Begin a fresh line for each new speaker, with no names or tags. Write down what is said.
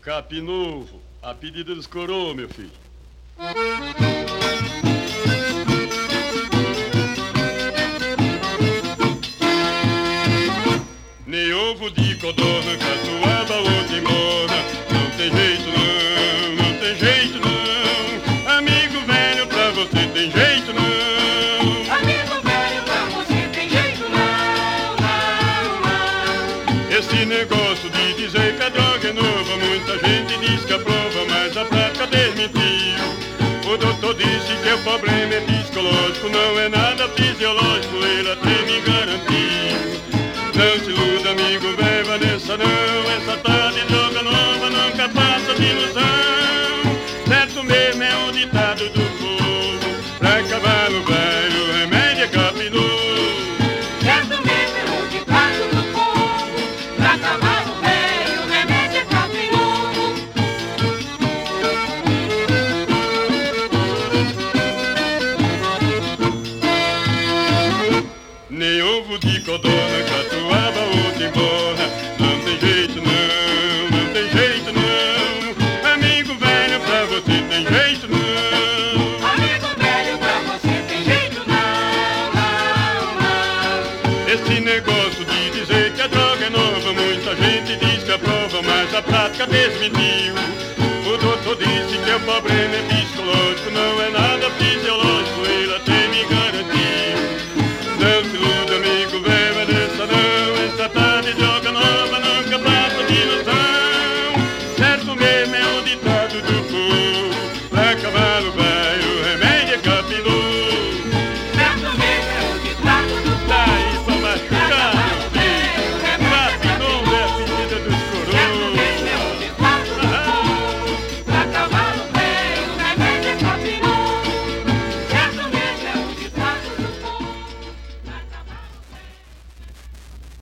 Capim Novo, a pedido dos coroa, meu filho. Nem ovo de codorna, catuaba ou timbona. Não tem jeito não, não tem jeito não. Amigo velho, pra você tem jeito não.
Amigo velho, pra você tem jeito não, não, não.
Esse negócio de dizer que a droga é nova, muita gente diz que aprova, mas a prática desmentiu. O doutor disse que o problema é psicológico, não é nada fisiológico, ele até me garantiu. Não se iluda, amigo velho, Vanessa não, essa tarde droga nova nunca passa de ilusão. Certo mesmo é um ditado do povo, pra cavalo velho o remédio é Capim Novo.
Certo mesmo é um ditado do povo, pra cavalo velho o remédio é Capim Novo.
Nem ovo de codorna, catuaba ou timbona. Não tem jeito não, não tem jeito não. Amigo velho, pra você tem jeito não.
Amigo velho, pra você tem jeito não, não, não.
Esse negócio de dizer que a droga é nova, muita gente diz que aprova, mas a prática desmentiu. O doutor disse que o problema é psicológico, não é nada